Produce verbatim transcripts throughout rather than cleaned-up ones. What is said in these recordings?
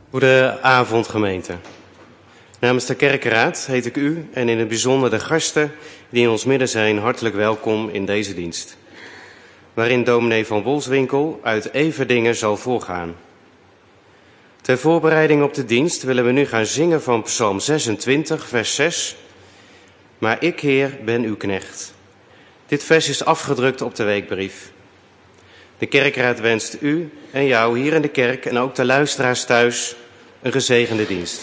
Goedenavond, gemeente. Namens de kerkenraad heet ik u en in het bijzonder de gasten die in ons midden zijn hartelijk welkom in deze dienst, waarin dominee van Wolfswinkel uit Everdingen zal voorgaan. Ter voorbereiding op de dienst willen we nu gaan zingen van Psalm zesentwintig, vers zes. Maar ik, Heer, ben uw knecht. Dit vers is afgedrukt op de weekbrief. De kerkraad wenst u en jou hier in de kerk en ook de luisteraars thuis een gezegende dienst.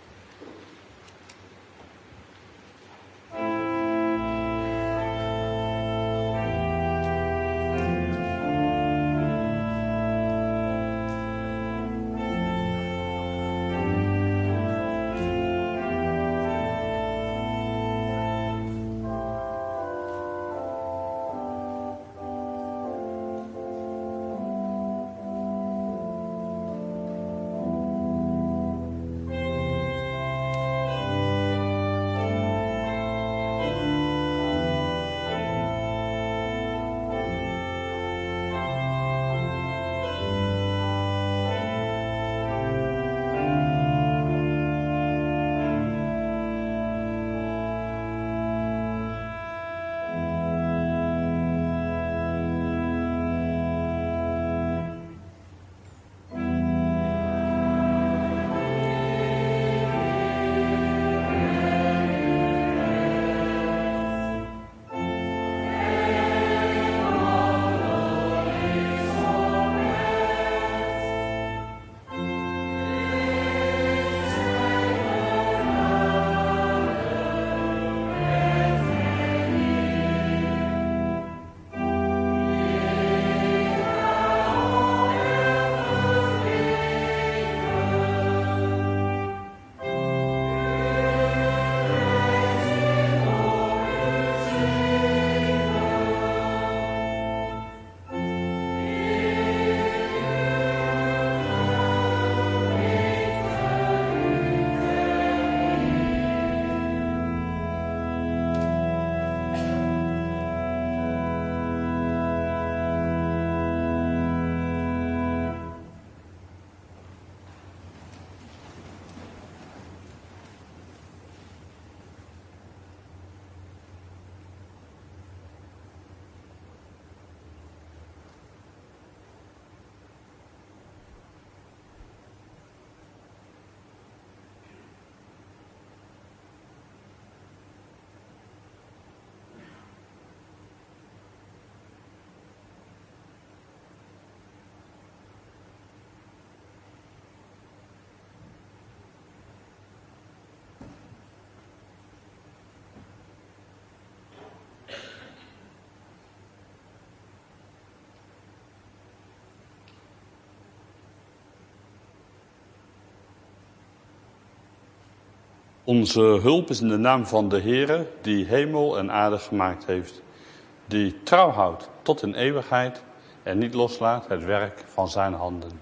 Onze hulp is in de naam van de Heere, die hemel en aarde gemaakt heeft, die trouw houdt tot in eeuwigheid en niet loslaat het werk van zijn handen.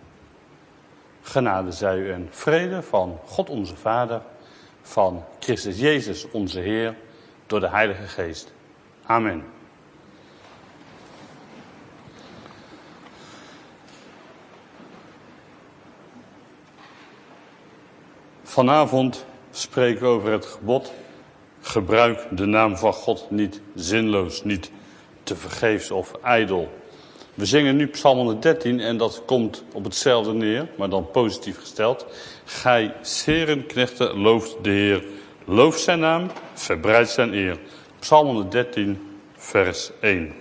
Genade zij u en vrede van God onze Vader, van Christus Jezus onze Heer, door de Heilige Geest. Amen. Vanavond spreken we over het gebod: gebruik de naam van God niet zinloos, niet tevergeefs of ijdel. We zingen nu Psalm honderddertien en dat komt op hetzelfde neer, maar dan positief gesteld. Gij serenknechten, looft de Heer, looft zijn naam, verbreidt zijn eer. Psalm honderddertien, vers één.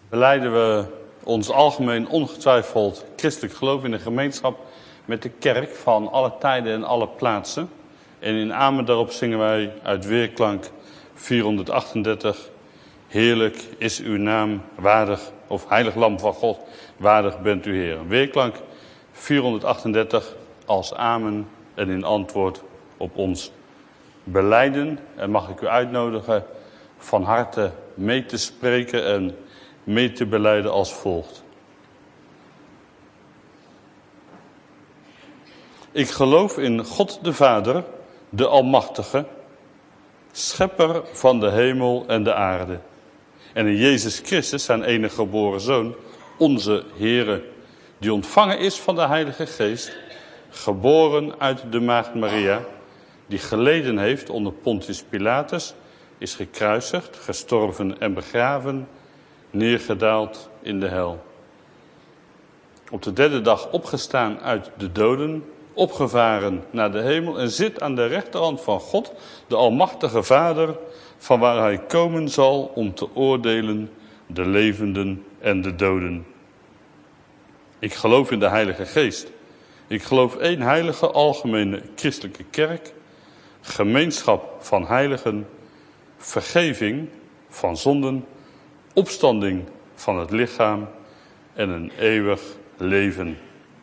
belijden we ons algemeen ongetwijfeld christelijk geloof in de gemeenschap met de kerk van alle tijden en alle plaatsen. En in amen daarop zingen wij uit weerklank vierhonderdachtendertig. Heerlijk is uw naam, waardig, of heilig lam van God, waardig bent u Heer. Weerklank vierhonderdachtendertig als amen en in antwoord op ons belijden. En mag ik u uitnodigen van harte mee te spreken en mee te belijden als volgt. Ik geloof in God de Vader, de Almachtige, schepper van de hemel en de aarde. En in Jezus Christus, zijn enige geboren Zoon, onze Heere, die ontvangen is van de Heilige Geest, geboren uit de Maagd Maria, die geleden heeft onder Pontius Pilatus, is gekruisigd, gestorven en begraven, neergedaald in de hel. Op de derde dag opgestaan uit de doden, opgevaren naar de hemel en zit aan de rechterhand van God, de Almachtige Vader, van waar hij komen zal om te oordelen de levenden en de doden. Ik geloof in de Heilige Geest. Ik geloof één heilige algemene christelijke kerk, gemeenschap van heiligen, vergeving van zonden, opstanding van het lichaam en een eeuwig leven.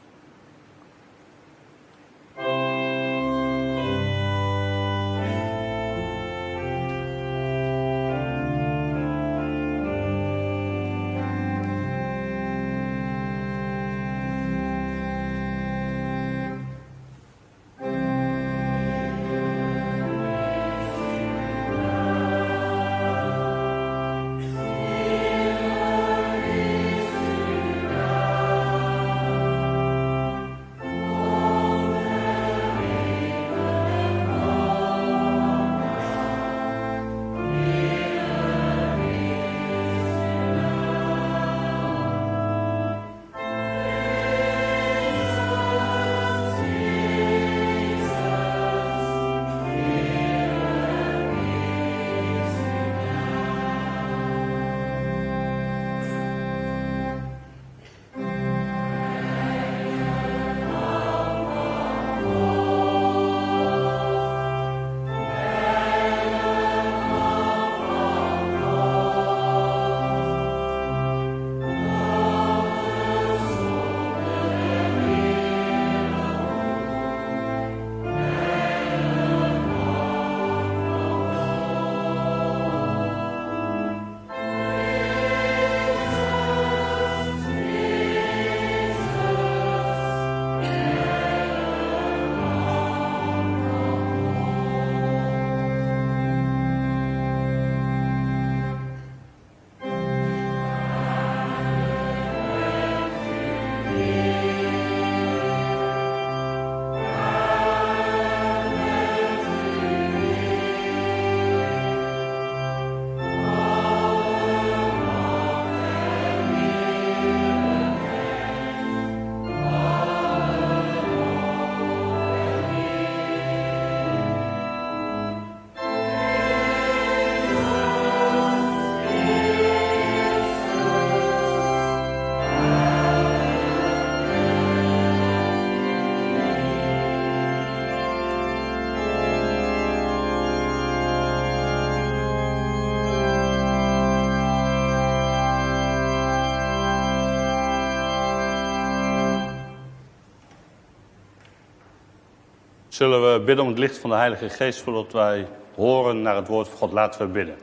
Zullen we bidden om het licht van de Heilige Geest voordat wij horen naar het woord van God? Laten we bidden.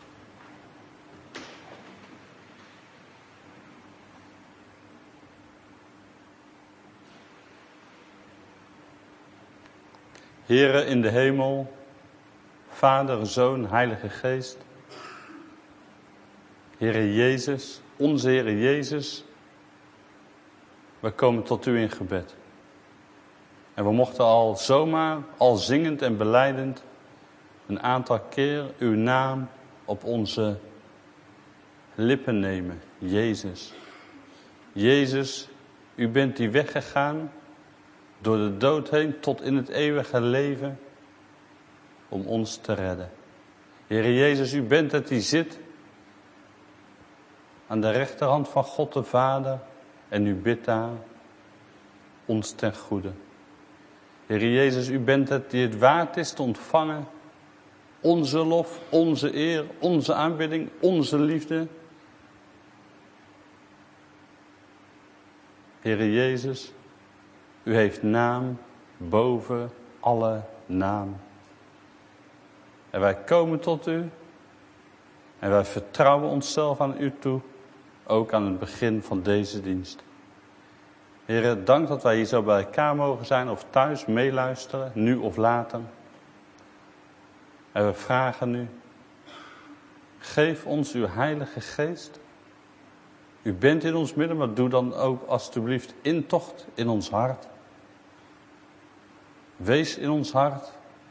Heere in de hemel, Vader, Zoon, Heilige Geest. Heere Jezus, onze Heere Jezus, wij komen tot u in gebed. En we mochten al zomaar, al zingend en belijdend, een aantal keer uw naam op onze lippen nemen. Jezus. Jezus, u bent die weggegaan door de dood heen tot in het eeuwige leven om ons te redden. Heere Jezus, u bent het die zit aan de rechterhand van God de Vader. En u bidt daar ons ten goede. Heer Jezus, u bent het die het waard is te ontvangen. Onze lof, onze eer, onze aanbidding, onze liefde. Heer Jezus, u heeft naam boven alle naam. En wij komen tot u. En wij vertrouwen onszelf aan u toe. Ook aan het begin van deze dienst. Heer, dank dat wij hier zo bij elkaar mogen zijn of thuis meeluisteren, nu of later. En we vragen u, geef ons uw Heilige Geest. U bent in ons midden, maar doe dan ook alstublieft intocht in ons hart. Wees in ons hart.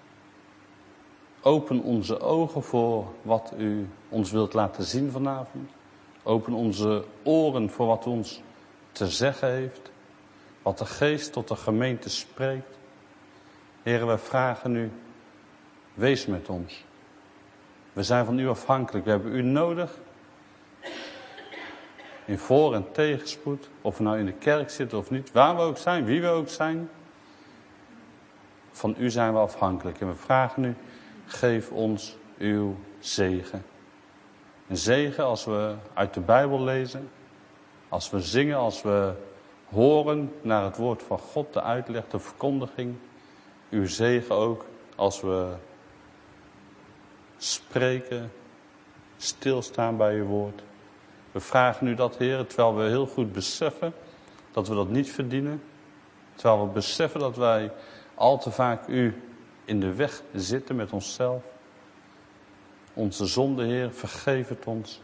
Open onze ogen voor wat u ons wilt laten zien vanavond. Open onze oren voor wat u ons te zeggen heeft. Wat de Geest tot de gemeente spreekt. Heren, wij vragen u, wees met ons. We zijn van u afhankelijk. We hebben u nodig. In voor- en tegenspoed. Of we nou in de kerk zitten of niet. Waar we ook zijn, wie we ook zijn. Van u zijn we afhankelijk. En we vragen u, geef ons uw zegen. Een zegen als we uit de Bijbel lezen. Als we zingen, als we horen naar het woord van God, de uitleg, de verkondiging. Uw zegen ook als we spreken, stilstaan bij uw woord. We vragen u dat, Heer, terwijl we heel goed beseffen dat we dat niet verdienen. Terwijl we beseffen dat wij al te vaak u in de weg zitten met onszelf. Onze zonde, Heer, vergeef het ons.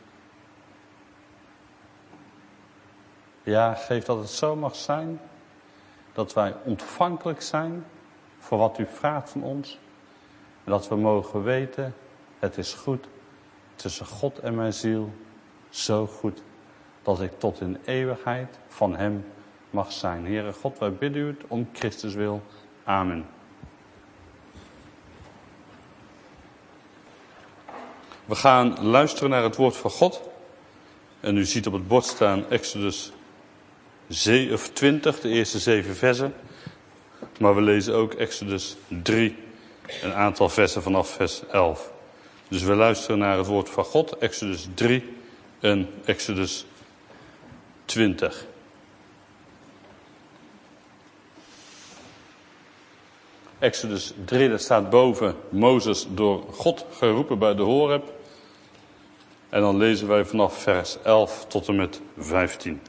Ja, geef dat het zo mag zijn dat wij ontvankelijk zijn voor wat u vraagt van ons. En dat we mogen weten, het is goed tussen God en mijn ziel. Zo goed dat ik tot in eeuwigheid van hem mag zijn. Heere God, wij bidden u het om Christus wil. Amen. We gaan luisteren naar het woord van God. En u ziet op het bord staan Exodus twintig, de eerste zeven versen. Maar we lezen ook Exodus drie, een aantal versen vanaf vers elf. Dus we luisteren naar het woord van God, Exodus drie en Exodus twintig. Exodus drie, daar staat boven Mozes door God geroepen bij de Horeb. En dan lezen wij vanaf vers elf tot en met vijftien.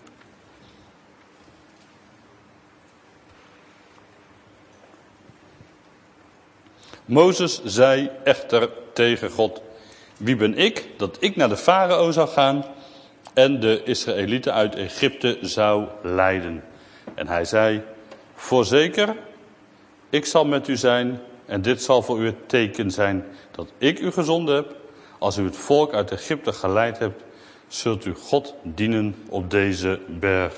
Mozes zei echter tegen God: wie ben ik dat ik naar de farao zou gaan en de Israëlieten uit Egypte zou leiden? En hij zei: voorzeker, ik zal met u zijn en dit zal voor u het teken zijn dat ik u gezonden heb. Als u het volk uit Egypte geleid hebt, zult u God dienen op deze berg.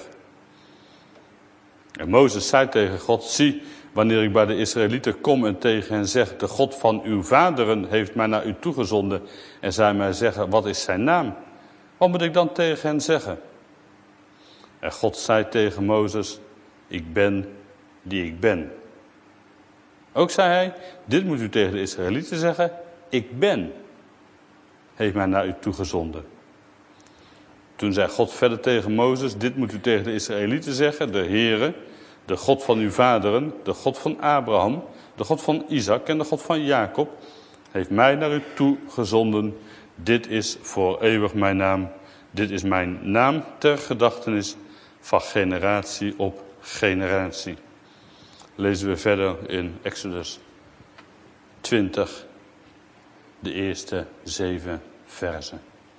En Mozes zei tegen God: zie, wanneer ik bij de Israëlieten kom en tegen hen zeg: de God van uw vaderen heeft mij naar u toegezonden, en zij mij zeggen: wat is zijn naam? Wat moet ik dan tegen hen zeggen? En God zei tegen Mozes: ik ben die ik ben. Ook zei hij: dit moet u tegen de Israëlieten zeggen: ik ben, heeft mij naar u toegezonden. Toen zei God verder tegen Mozes: dit moet u tegen de Israëlieten zeggen: de Heere, de God van uw vaderen, de God van Abraham, de God van Isaac en de God van Jacob, heeft mij naar u toegezonden. Dit is voor eeuwig mijn naam. Dit is mijn naam ter gedachtenis van generatie op generatie. Lezen we verder in Exodus twintig, de eerste zeven versen.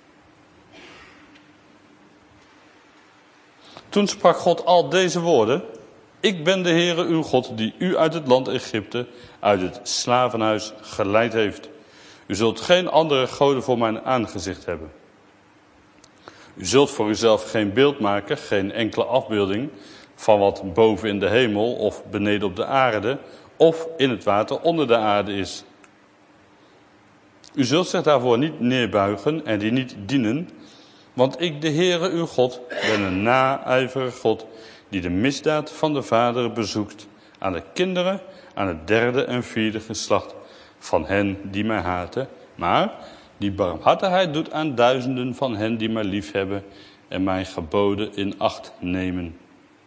Toen sprak God al deze woorden: ik ben de Heere uw God die u uit het land Egypte, uit het slavenhuis geleid heeft. U zult geen andere goden voor mijn aangezicht hebben. U zult voor uzelf geen beeld maken, geen enkele afbeelding van wat boven in de hemel of beneden op de aarde of in het water onder de aarde is. U zult zich daarvoor niet neerbuigen en die niet dienen. Want ik, de Heere uw God, ben een naijverige God, die de misdaad van de vaderen bezoekt aan de kinderen, aan het derde en vierde geslacht van hen die mij haten, maar die barmhartigheid doet aan duizenden van hen die mij liefhebben en mijn geboden in acht nemen.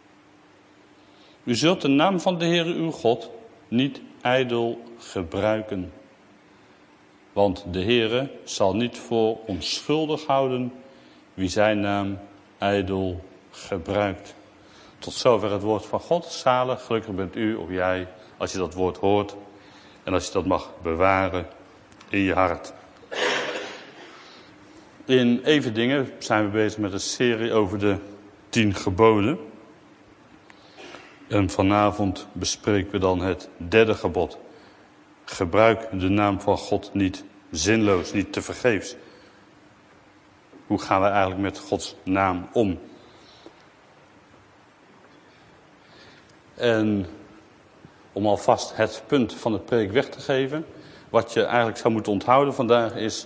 U zult de naam van de Heere uw God niet ijdel gebruiken. Want de Heere zal niet voor onschuldig houden wie zijn naam ijdel gebruikt. Tot zover het woord van God. Zalig, gelukkig bent u of jij als je dat woord hoort. En als je dat mag bewaren in je hart. In Everdingen zijn we bezig met een serie over de tien geboden. En vanavond bespreken we dan het derde gebod. Gebruik de naam van God niet zinloos, niet tevergeefs. Hoe gaan we eigenlijk met Gods naam om? En om alvast het punt van de preek weg te geven. Wat je eigenlijk zou moeten onthouden vandaag is.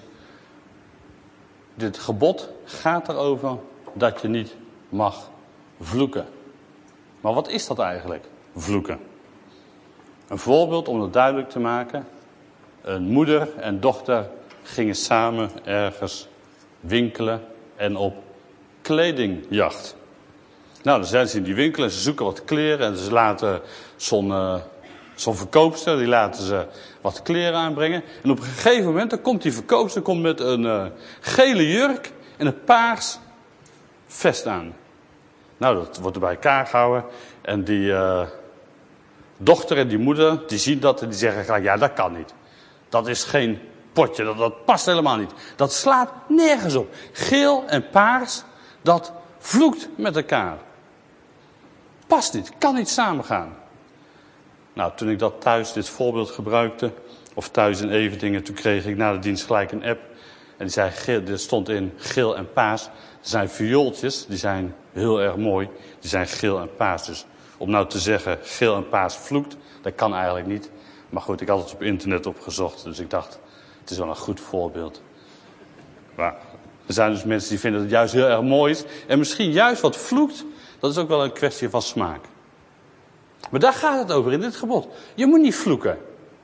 Dit gebod gaat erover dat je niet mag vloeken. Maar wat is dat eigenlijk, vloeken? Een voorbeeld om dat duidelijk te maken. Een moeder en dochter gingen samen ergens winkelen en op kledingjacht. Nou, dan zijn ze in die winkel en ze zoeken wat kleren en ze laten zo'n uh, zo'n verkoopster, die laten ze wat kleren aanbrengen. En op een gegeven moment, dan komt die verkoopster komt met een uh, gele jurk en een paars vest aan. Nou, dat wordt er bij elkaar gehouden en die uh, dochter en die moeder, die zien dat en die zeggen gelijk, ja, dat kan niet. Dat is geen potje, dat, dat past helemaal niet. Dat slaat nergens op. Geel en paars, dat vloekt met elkaar. Past niet, kan niet samengaan. Nou, toen ik dat thuis, dit voorbeeld gebruikte, of thuis in Everdingen, toen kreeg ik na de dienst gelijk een app. En die zei, geel, er stond in geel en paars. Er zijn viooltjes, die zijn heel erg mooi. Die zijn geel en paars. Dus om nou te zeggen, geel en paars vloekt, dat kan eigenlijk niet. Maar goed, ik had het op internet opgezocht, dus ik dacht, het is wel een goed voorbeeld. Maar er zijn dus mensen die vinden dat het juist heel erg mooi is. En misschien juist wat vloekt, dat is ook wel een kwestie van smaak. Maar daar gaat het over in dit gebod. Je moet niet vloeken.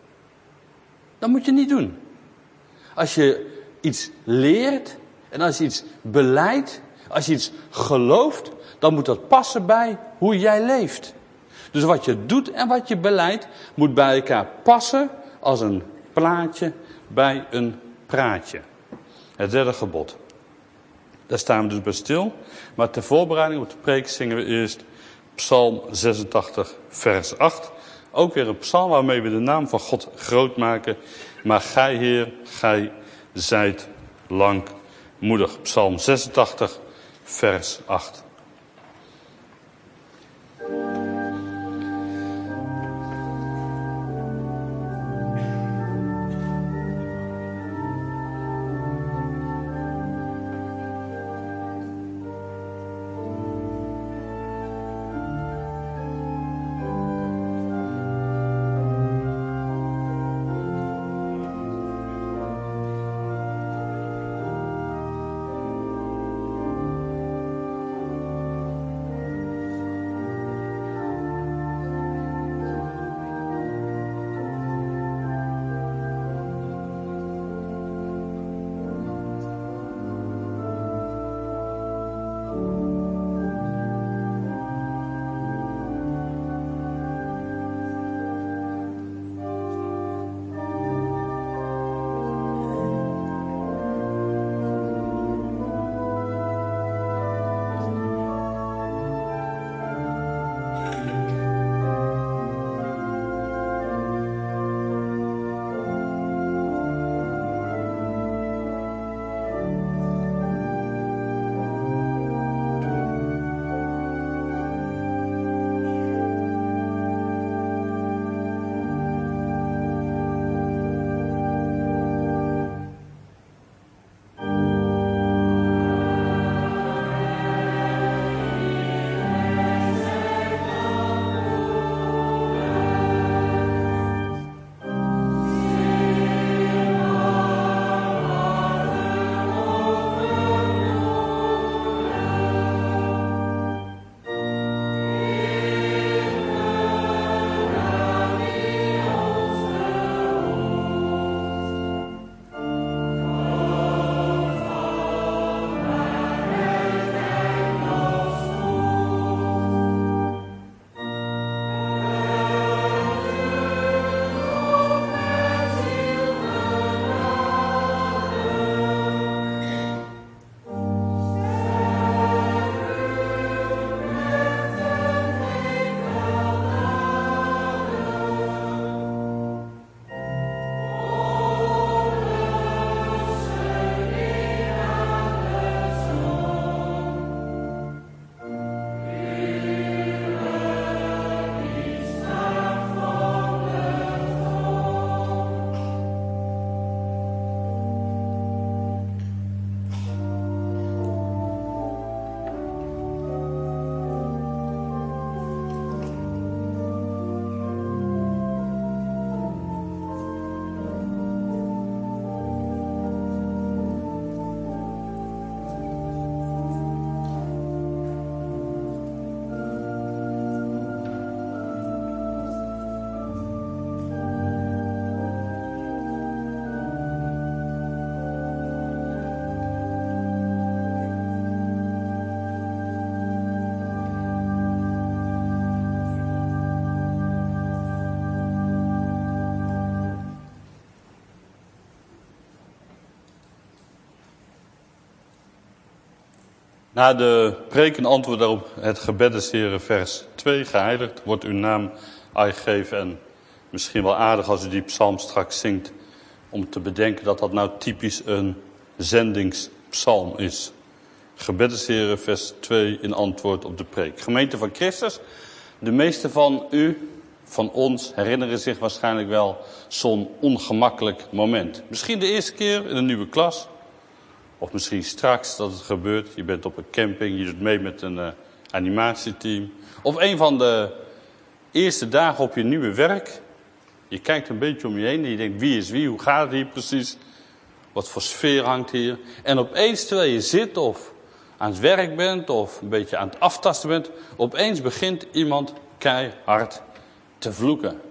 Dat moet je niet doen. Als je iets leert en als je iets beleidt, als je iets gelooft, dan moet dat passen bij hoe jij leeft. Dus wat je doet en wat je beleidt moet bij elkaar passen als een plaatje bij een praatje. Het derde gebod. Daar staan we dus bij stil. Maar ter voorbereiding op de preek zingen we eerst Psalm zesentachtig vers acht. Ook weer een psalm waarmee we de naam van God groot maken. Maar gij, Heer, gij zijt langmoedig. Psalm zesentachtig vers acht. Na de preek en antwoord daarop het gebed des Heren vers twee. Geheiligd wordt uw naam aangegeven. En misschien wel aardig als u die psalm straks zingt, om te bedenken dat dat nou typisch een zendingspsalm is. Gebed des Heren vers twee in antwoord op de preek. Gemeente van Christus, de meeste van u, van ons, herinneren zich waarschijnlijk wel zo'n ongemakkelijk moment. Misschien de eerste keer in een nieuwe klas. Of misschien straks dat het gebeurt. Je bent op een camping, je doet mee met een uh, animatieteam. Of een van de eerste dagen op je nieuwe werk. Je kijkt een beetje om je heen en je denkt, wie is wie? Hoe gaat het hier precies? Wat voor sfeer hangt hier? En opeens, terwijl je zit of aan het werk bent of een beetje aan het aftasten bent, opeens begint iemand keihard te vloeken.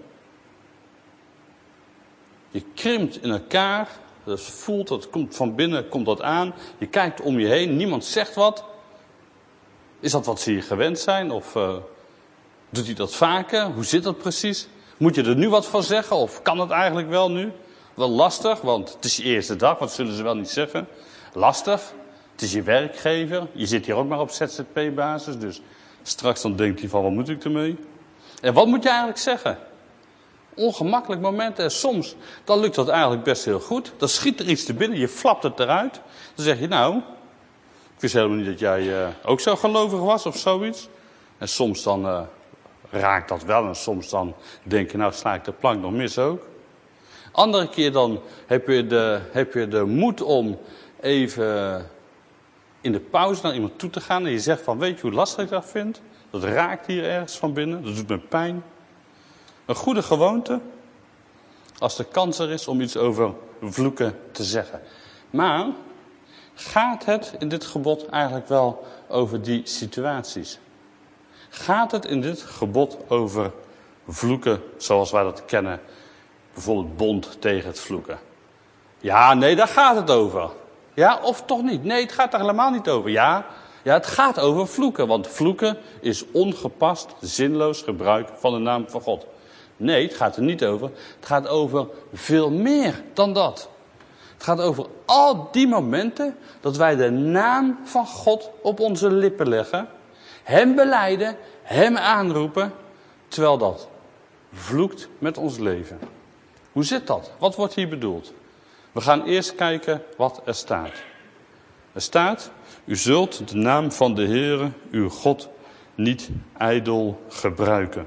Je krimpt in elkaar. Dus voelt, dat komt van binnen, komt dat aan. Je kijkt om je heen, niemand zegt wat. Is dat wat ze hier gewend zijn? Of uh, doet hij dat vaker? Hoe zit dat precies? Moet je er nu wat van zeggen? Of kan het eigenlijk wel nu? Wel lastig, want het is je eerste dag. Wat zullen ze wel niet zeggen? Lastig. Het is je werkgever. Je zit hier ook maar op Z Z P-basis. Dus straks dan denkt hij van, wat moet ik ermee? En wat moet je eigenlijk zeggen? Ongemakkelijk momenten. En soms, dan lukt dat eigenlijk best heel goed. Dan schiet er iets te binnen, je flapt het eruit. Dan zeg je, nou, ik wist helemaal niet dat jij uh, ook zo gelovig was of zoiets. En soms dan uh, raakt dat wel. En soms dan denk je, nou sla ik de plank nog mis ook. Andere keer dan heb je de, heb je de moed om even in de pauze naar iemand toe te gaan. En je zegt van, weet je hoe lastig ik dat vind? Dat raakt hier ergens van binnen. Dat doet me pijn. Een goede gewoonte, als de kans er is om iets over vloeken te zeggen. Maar gaat het in dit gebod eigenlijk wel over die situaties? Gaat het in dit gebod over vloeken zoals wij dat kennen? Bijvoorbeeld bond tegen het vloeken. Ja, nee, daar gaat het over. Ja, of toch niet? Nee, het gaat er helemaal niet over. Ja, ja, het gaat over vloeken, want vloeken is ongepast, zinloos gebruik van de naam van God. Nee, het gaat er niet over. Het gaat over veel meer dan dat. Het gaat over al die momenten dat wij de naam van God op onze lippen leggen. Hem belijden, hem aanroepen, terwijl dat vloekt met ons leven. Hoe zit dat? Wat wordt hier bedoeld? We gaan eerst kijken wat er staat. Er staat, u zult de naam van de Heere, uw God, niet ijdel gebruiken.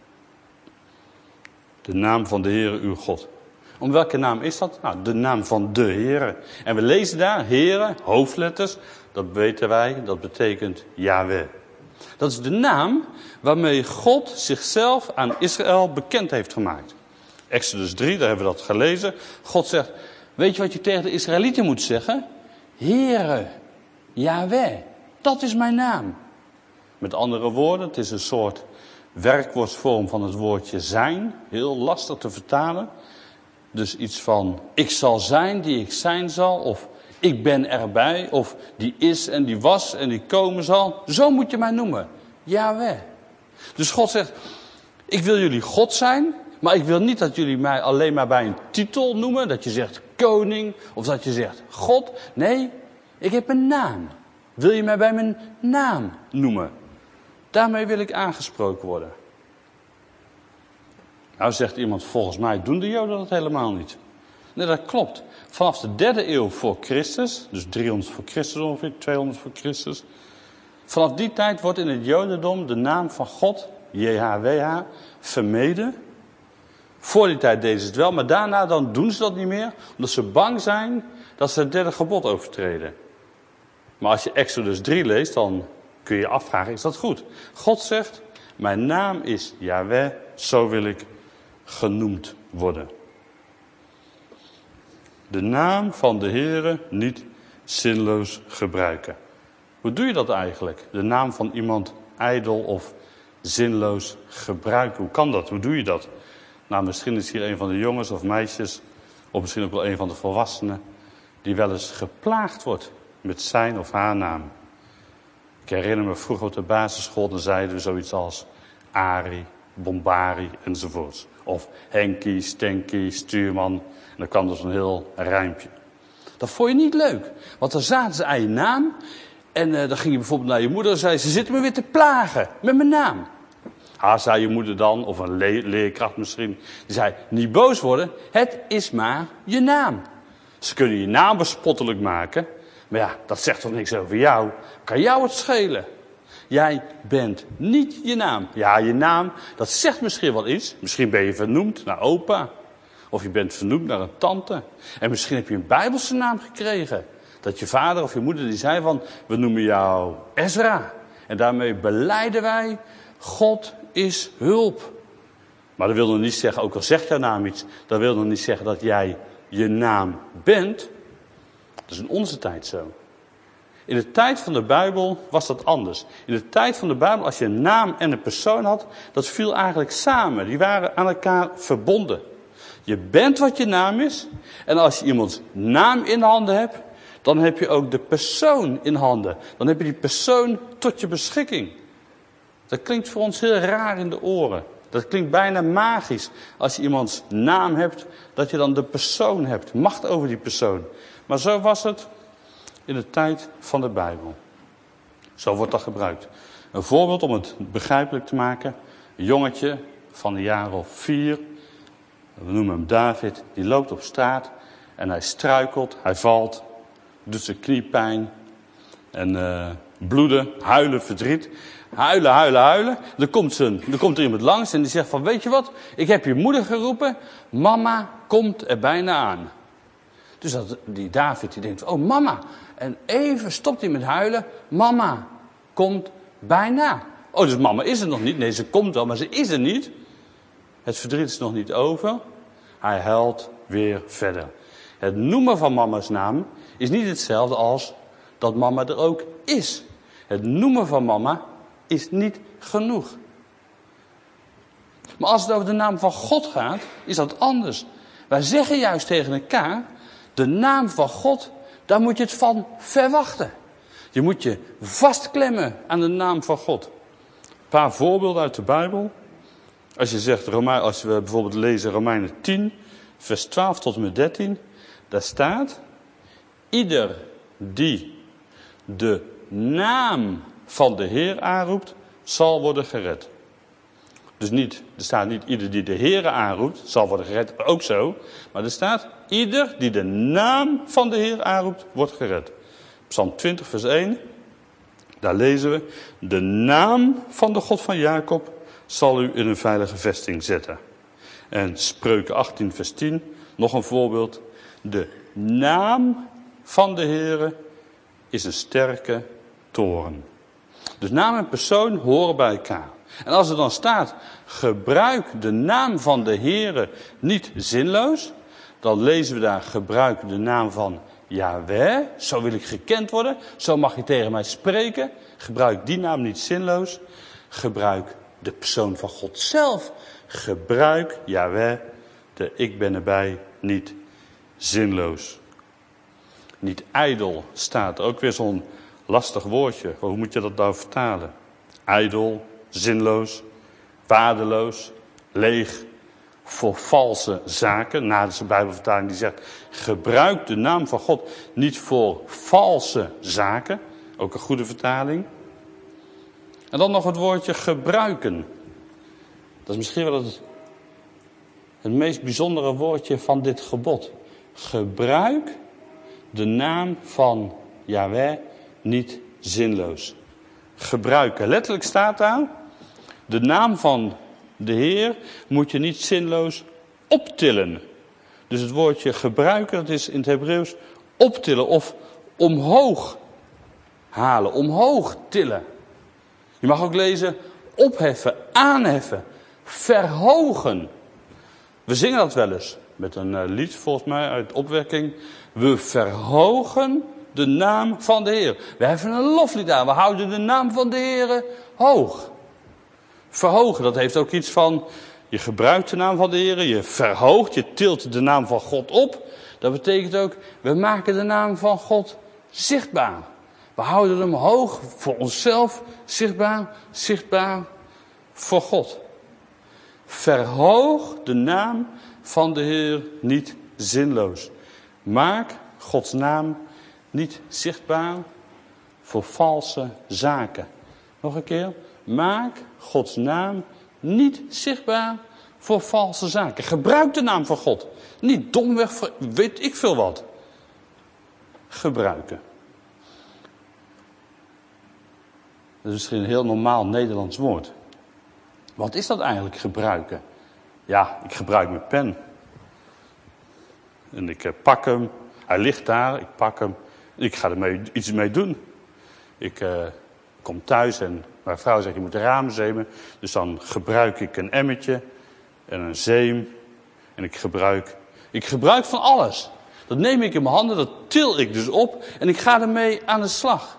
De naam van de Heere, uw God. Om welke naam is dat? Nou, de naam van de Heere. En we lezen daar, Heere, hoofdletters, dat weten wij, dat betekent Yahweh. Dat is de naam waarmee God zichzelf aan Israël bekend heeft gemaakt. Exodus drie, daar hebben we dat gelezen. God zegt, weet je wat je tegen de Israëlieten moet zeggen? Heere, Yahweh, dat is mijn naam. Met andere woorden, het is een soort werkwoordsvorm van het woordje zijn. Heel lastig te vertalen. Dus iets van, ik zal zijn die ik zijn zal. Of ik ben erbij. Of die is en die was en die komen zal. Zo moet je mij noemen. Yahweh. Dus God zegt, ik wil jullie God zijn. Maar ik wil niet dat jullie mij alleen maar bij een titel noemen. Dat je zegt koning. Of dat je zegt God. Nee, ik heb een naam. Wil je mij bij mijn naam noemen? Daarmee wil ik aangesproken worden. Nou zegt iemand, volgens mij doen de Joden dat helemaal niet. Nee, dat klopt. Vanaf de derde eeuw voor Christus, dus driehonderd voor Christus ongeveer, tweehonderd voor Christus. Vanaf die tijd wordt in het Jodendom de naam van God, J H W H, vermeden. Voor die tijd deden ze het wel, maar daarna dan doen ze dat niet meer. Omdat ze bang zijn dat ze het derde gebod overtreden. Maar als je Exodus drie leest, dan kun je je afvragen, is dat goed? God zegt, mijn naam is Yahweh, zo wil ik genoemd worden. De naam van de Heere niet zinloos gebruiken. Hoe doe je dat eigenlijk? De naam van iemand ijdel of zinloos gebruiken. Hoe kan dat? Hoe doe je dat? Nou, misschien is hier een van de jongens of meisjes, of misschien ook wel een van de volwassenen, die wel eens geplaagd wordt met zijn of haar naam. Ik herinner me vroeger op de basisschool, dan zeiden we zoiets als Arie, Bombari enzovoorts. Of Henkie, Stenkie, Stuurman. En dan kwam er zo'n heel rijmpje. Dat vond je niet leuk. Want dan zaten ze aan je naam. En uh, dan ging je bijvoorbeeld naar je moeder en zei, ze zitten me weer te plagen met mijn naam. Ah, zei je moeder dan, of een le- leerkracht misschien, die zei, niet boos worden, het is maar je naam. Ze kunnen je naam bespottelijk maken, maar ja, dat zegt toch niks over jou. Kan jou het schelen? Jij bent niet je naam. Ja, je naam, dat zegt misschien wel iets. Misschien ben je vernoemd naar opa. Of je bent vernoemd naar een tante. En misschien heb je een Bijbelse naam gekregen. Dat je vader of je moeder die zei van, we noemen jou Ezra. En daarmee belijden wij, God is hulp. Maar dat wil nog niet zeggen, ook al zegt jouw naam iets, dat wil nog niet zeggen dat jij je naam bent. Dat is in onze tijd zo. In de tijd van de Bijbel was dat anders. In de tijd van de Bijbel, als je een naam en een persoon had, dat viel eigenlijk samen. Die waren aan elkaar verbonden. Je bent wat je naam is. En als je iemands naam in handen hebt, dan heb je ook de persoon in handen. Dan heb je die persoon tot je beschikking. Dat klinkt voor ons heel raar in de oren. Dat klinkt bijna magisch. Als je iemands naam hebt, dat je dan de persoon hebt. Macht over die persoon. Maar zo was het in de tijd van de Bijbel. Zo wordt dat gebruikt. Een voorbeeld om het begrijpelijk te maken. Een jongetje van een jaar of vier. We noemen hem David. Die loopt op straat. En hij struikelt. Hij valt. Doet zijn kniepijn. En uh, bloeden. Huilen. Verdriet. Huilen, huilen, huilen. Dan komt, zijn, dan komt er iemand langs en die zegt van, weet je wat? Ik heb je moeder geroepen. Mama komt er bijna aan. Dus dat, die David die denkt, oh mama. En even stopt hij met huilen. Mama komt bijna. Oh, dus mama is er nog niet. Nee, ze komt wel, maar ze is er niet. Het verdriet is nog niet over. Hij huilt weer verder. Het noemen van mama's naam is niet hetzelfde als dat mama er ook is. Het noemen van mama is niet genoeg. Maar als het over de naam van God gaat, is dat anders. Wij zeggen juist tegen elkaar, de naam van God, daar moet je het van verwachten. Je moet je vastklemmen aan de naam van God. Een paar voorbeelden uit de Bijbel. Als je zegt, als we bijvoorbeeld lezen Romeinen tien, vers twaalf tot en met dertien. Daar staat, ieder die de naam van de Heer aanroept, zal worden gered. Dus niet, er staat niet ieder die de Heer aanroept, zal worden gered, ook zo. Maar er staat, ieder die de naam van de Heer aanroept, wordt gered. Psalm twintig vers één, daar lezen we, de naam van de God van Jacob zal u in een veilige vesting zetten. En Spreuken achttien vers tien, nog een voorbeeld. De naam van de Heer is een sterke toren. Dus naam en persoon horen bij elkaar. En als er dan staat, gebruik de naam van de Heere niet zinloos, dan lezen we daar, gebruik de naam van Yahweh, zo wil ik gekend worden, zo mag je tegen mij spreken. Gebruik die naam niet zinloos, gebruik de persoon van God zelf. Gebruik Yahweh, de ik ben erbij, niet zinloos. Niet ijdel staat ook weer zo'n lastig woordje. Hoe moet je dat nou vertalen? Ijdel, zinloos, waardeloos, leeg, voor valse zaken. Na de Bijbelvertaling die zegt, gebruik de naam van God niet voor valse zaken. Ook een goede vertaling. En dan nog het woordje gebruiken. Dat is misschien wel het, het meest bijzondere woordje van dit gebod. Gebruik de naam van Yahweh niet zinloos. Gebruiken. Letterlijk staat daar, de naam van de Heer moet je niet zinloos optillen. Dus het woordje gebruiken, dat is in het Hebreeuws optillen of omhoog halen, omhoog tillen. Je mag ook lezen opheffen, aanheffen, verhogen. We zingen dat wel eens met een lied volgens mij uit opwekking. We verhogen de naam van de Heer. We heffen een loflied aan. We houden de naam van de Heer hoog. Verhogen, dat heeft ook iets van, je gebruikt de naam van de Heer, je verhoogt, je tilt de naam van God op. Dat betekent ook, we maken de naam van God zichtbaar. We houden hem hoog voor onszelf, zichtbaar, zichtbaar voor God. Verhoog de naam van de Heer niet zinloos. Maak Gods naam niet zichtbaar voor valse zaken. Nog een keer. Maak Gods naam niet zichtbaar voor valse zaken. Gebruik de naam van God. Niet domweg voor weet ik veel wat. Gebruiken. Dat is misschien een heel normaal Nederlands woord. Wat is dat eigenlijk, gebruiken? Ja, ik gebruik mijn pen. En ik pak hem. Hij ligt daar, ik pak hem. Ik ga er mee, iets mee doen. Ik uh, kom thuis en mijn vrouw zegt, je moet de ramen zeemen. Dus dan gebruik ik een emmertje en een zeem. En ik gebruik, ik gebruik van alles. Dat neem ik in mijn handen, dat til ik dus op. En ik ga ermee aan de slag.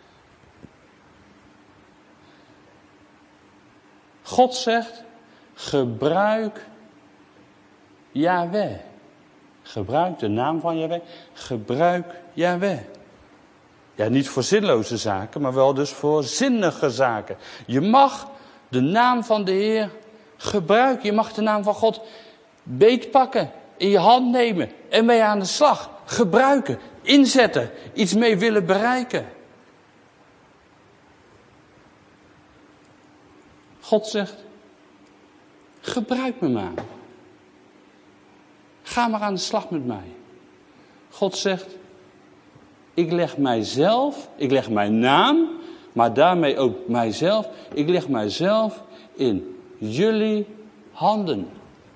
God zegt, gebruik Yahweh. Gebruik de naam van Yahweh. Gebruik Yahweh. Ja, niet voor zinloze zaken, maar wel dus voor zinnige zaken. Je mag de naam van de Heer gebruiken. Je mag de naam van God beetpakken, in je hand nemen en mee aan de slag. Gebruiken, inzetten, iets mee willen bereiken. God zegt, gebruik me maar. Ga maar aan de slag met mij. God zegt, ik leg mijzelf, ik leg mijn naam, maar daarmee ook mijzelf. Ik leg mijzelf in jullie handen.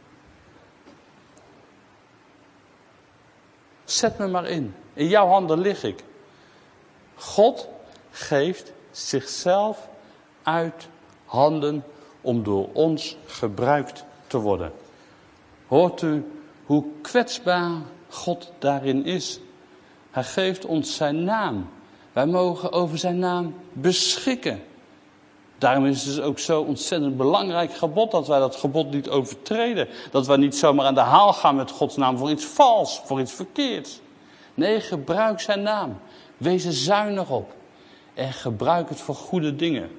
Zet me maar in. In jouw handen lig ik. God geeft zichzelf uit handen om door ons gebruikt te worden. Hoort u hoe kwetsbaar God daarin is? Hij geeft ons zijn naam. Wij mogen over zijn naam beschikken. Daarom is het dus ook zo ontzettend belangrijk gebod dat wij dat gebod niet overtreden. Dat wij niet zomaar aan de haal gaan met Gods naam voor iets vals, voor iets verkeerds. Nee, gebruik zijn naam. Wees er zuinig op. En gebruik het voor goede dingen.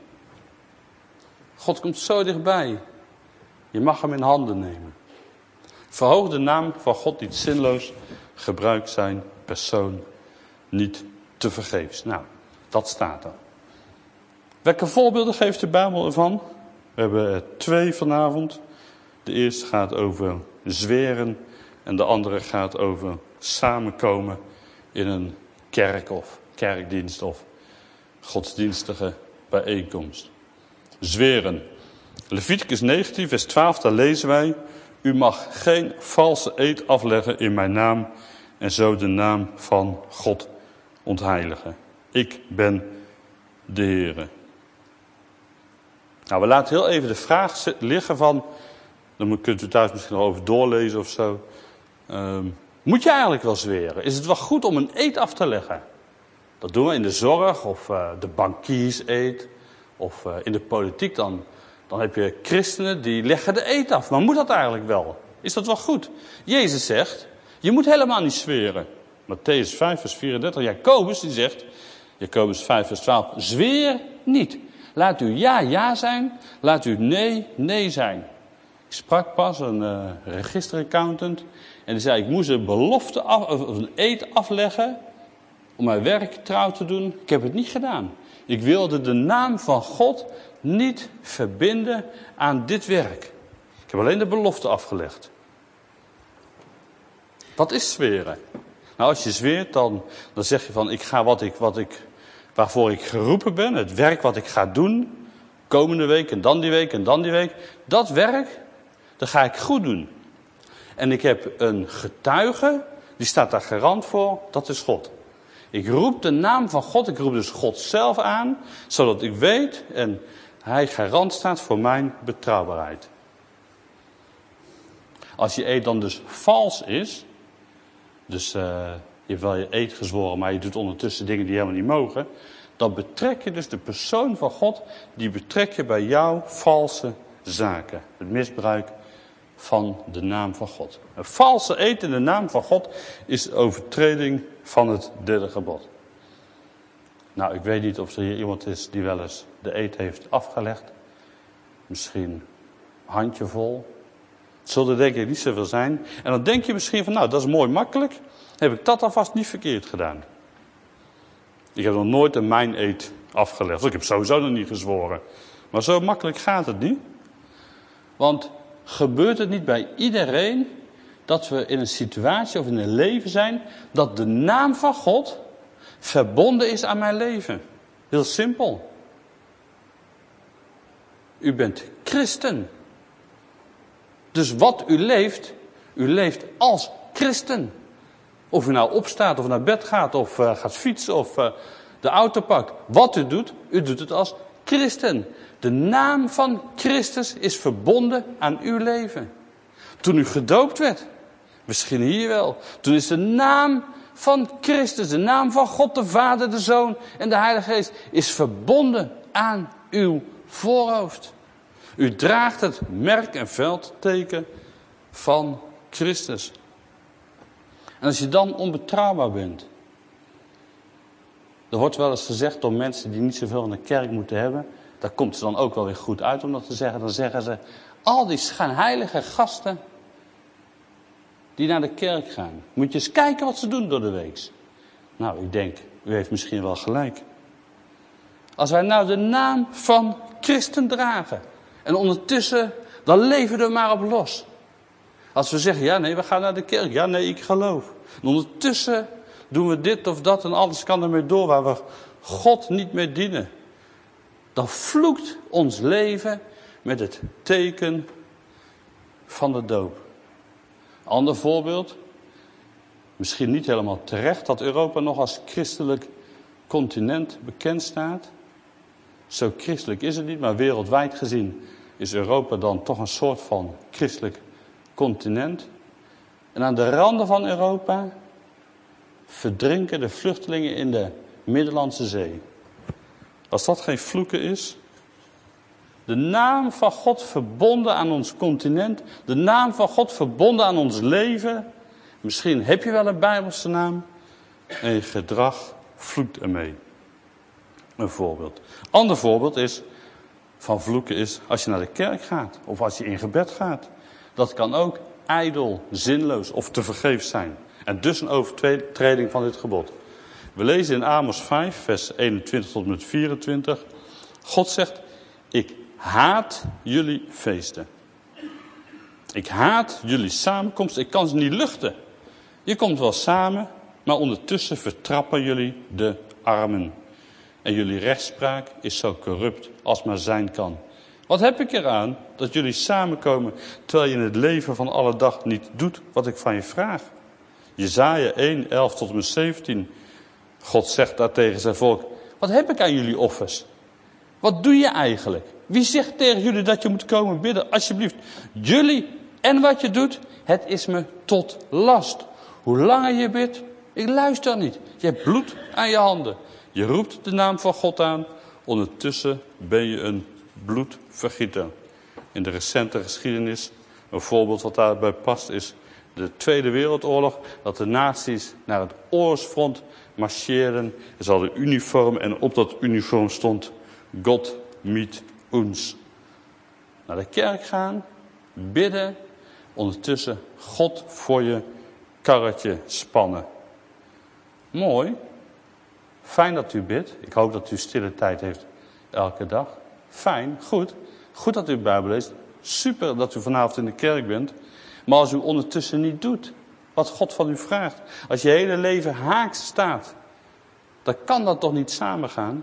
God komt zo dichtbij. Je mag hem in handen nemen. Verhoog de naam van God niet zinloos. Gebruik zijn persoon niet te vergeefs. Nou, dat staat er. Welke voorbeelden geeft de Bijbel ervan? We hebben er twee vanavond. De eerste gaat over zweren en de andere gaat over samenkomen in een kerk of kerkdienst of godsdienstige bijeenkomst. Zweren. Leviticus negentien vers twaalf, daar lezen wij: u mag geen valse eed afleggen in mijn naam en zo de naam van God ontheiligen. Ik ben de Heere. Nou, we laten heel even de vraag liggen van, dan kunt u thuis misschien nog over doorlezen of zo. Um, moet je eigenlijk wel zweren? Is het wel goed om een eed af te leggen? Dat doen we in de zorg of uh, de bankierseed of uh, in de politiek. Dan, dan heb je christenen die leggen de eed af. Maar moet dat eigenlijk wel? Is dat wel goed? Jezus zegt, je moet helemaal niet zweren. Mattheüs vijf vers vierendertig, Jacobus die zegt, Jacobus vijf vers twaalf, zweer niet. Laat u ja, ja zijn. Laat u nee, nee zijn. Ik sprak pas een uh, registeraccountant. En die zei, ik moest een belofte af, of een eed afleggen om mijn werk trouw te doen. Ik heb het niet gedaan. Ik wilde de naam van God niet verbinden aan dit werk. Ik heb alleen de belofte afgelegd. Wat is zweren? Nou, als je zweert, dan, dan zeg je van, ik ga wat ik, wat ik, waarvoor ik geroepen ben, het werk wat ik ga doen, komende week en dan die week en dan die week, dat werk, dat ga ik goed doen. En ik heb een getuige, die staat daar garant voor, dat is God. Ik roep de naam van God, ik roep dus God zelf aan, zodat ik weet en hij garant staat voor mijn betrouwbaarheid. Als je eed dan dus vals is, dus uh, je hebt wel je eed gezworen, maar je doet ondertussen dingen die helemaal niet mogen, dan betrek je dus de persoon van God, die betrek je bij jouw valse zaken. Het misbruik van de naam van God. Een valse eed in de naam van God is overtreding van het derde gebod. Nou, ik weet niet of er hier iemand is die wel eens de eed heeft afgelegd. Misschien handjevol. Het zullen er denk ik niet zoveel zijn. En dan denk je misschien van, nou, dat is mooi makkelijk. Heb ik dat alvast niet verkeerd gedaan. Ik heb nog nooit een mijn eed afgelegd. Ik heb sowieso nog niet gezworen. Maar zo makkelijk gaat het niet. Want gebeurt het niet bij iedereen dat we in een situatie of in een leven zijn dat de naam van God verbonden is aan mijn leven? Heel simpel. U bent christen. Dus wat u leeft, u leeft als christen. Of u nou opstaat of naar bed gaat of uh, gaat fietsen of uh, de auto pakt. Wat u doet, u doet het als christen. De naam van Christus is verbonden aan uw leven. Toen u gedoopt werd, misschien hier wel. Toen is de naam van Christus, de naam van God de Vader, de Zoon en de Heilige Geest, is verbonden aan uw voorhoofd. U draagt het merk en veldteken van Christus. En als je dan onbetrouwbaar bent. Er wordt wel eens gezegd door mensen die niet zoveel in de kerk moeten hebben. Daar komt ze dan ook wel weer goed uit om dat te zeggen. Dan zeggen ze, al die schijnheilige gasten die naar de kerk gaan. Moet je eens kijken wat ze doen door de week. Nou, ik denk, u heeft misschien wel gelijk. Als wij nou de naam van Christen dragen. En ondertussen, dan leven we er maar op los. Als we zeggen, ja nee, we gaan naar de kerk. Ja nee, ik geloof. En ondertussen doen we dit of dat en alles kan ermee door waar we God niet mee dienen. Dan vloekt ons leven met het teken van de doop. Ander voorbeeld. Misschien niet helemaal terecht dat Europa nog als christelijk continent bekend staat. Zo christelijk is het niet, maar wereldwijd gezien is Europa dan toch een soort van christelijk continent. En aan de randen van Europa verdrinken de vluchtelingen in de Middellandse Zee. Als dat geen vloeken is. De naam van God verbonden aan ons continent. De naam van God verbonden aan ons leven. Misschien heb je wel een Bijbelse naam. En je gedrag vloekt ermee. Een voorbeeld. Ander voorbeeld is, van vloeken is als je naar de kerk gaat. Of als je in gebed gaat. Dat kan ook ijdel, zinloos of tevergeefs zijn. En dus een overtreding van dit gebod. We lezen in Amos vijf, vers eenentwintig tot en met vierentwintig. God zegt, ik haat jullie feesten. Ik haat jullie samenkomst. Ik kan ze niet luchten. Je komt wel samen, maar ondertussen vertrappen jullie de armen. En jullie rechtspraak is zo corrupt als maar zijn kan. Wat heb ik eraan dat jullie samenkomen terwijl je in het leven van alle dag niet doet wat ik van je vraag? Jesaja één, elf tot en met zeventien. God zegt daar tegen zijn volk, wat heb ik aan jullie offers? Wat doe je eigenlijk? Wie zegt tegen jullie dat je moet komen bidden? Alsjeblieft, jullie en wat je doet, het is me tot last. Hoe langer je bidt, ik luister niet. Je hebt bloed aan je handen. Je roept de naam van God aan. Ondertussen ben je een bloedvergieter. In de recente geschiedenis, een voorbeeld wat daarbij past, is de Tweede Wereldoorlog. Dat de nazi's naar het oorlogsfront marcheerden. Ze hadden uniform en op dat uniform stond God mit uns. Naar de kerk gaan, bidden, ondertussen God voor je karretje spannen. Mooi. Fijn dat u bidt. Ik hoop dat u stille tijd heeft elke dag. Fijn, goed. Goed dat u de Bijbel leest. Super dat u vanavond in de kerk bent. Maar als u ondertussen niet doet wat God van u vraagt. Als je hele leven haaks staat. Dan kan dat toch niet samengaan.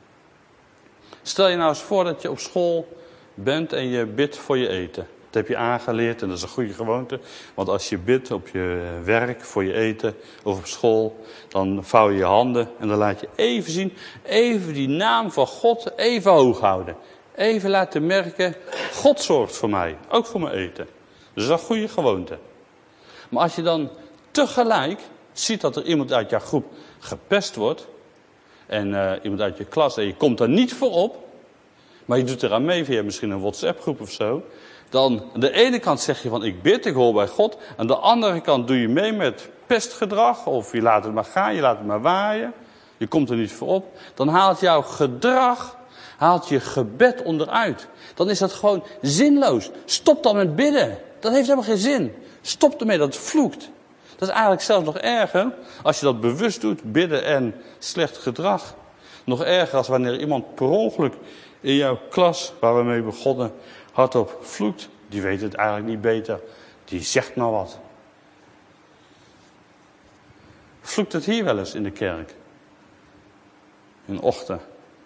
Stel je nou eens voor dat je op school bent en je bidt voor je eten. Dat heb je aangeleerd en dat is een goede gewoonte. Want als je bidt op je werk, voor je eten of op school, dan vouw je je handen en dan laat je even zien, even die naam van God even hoog houden. Even laten merken, God zorgt voor mij, ook voor mijn eten. Dus dat is een goede gewoonte. Maar als je dan tegelijk ziet dat er iemand uit jouw groep gepest wordt, en uh, iemand uit je klas, en je komt daar niet voor op, maar je doet eraan mee via misschien een WhatsApp-groep of zo, dan aan de ene kant zeg je van ik bid, ik hoor bij God. Aan de andere kant doe je mee met pestgedrag. Of je laat het maar gaan, je laat het maar waaien. Je komt er niet voor op. Dan haalt jouw gedrag, haalt je gebed onderuit. Dan is dat gewoon zinloos. Stop dan met bidden. Dat heeft helemaal geen zin. Stop ermee, dat vloekt. Dat is eigenlijk zelfs nog erger als je dat bewust doet, bidden en slecht gedrag. Nog erger als wanneer iemand per ongeluk in jouw klas, waar we mee begonnen, hardop vloekt. Die weet het eigenlijk niet beter. Die zegt nou wat. Vloekt het hier wel eens in de kerk? In ochtend.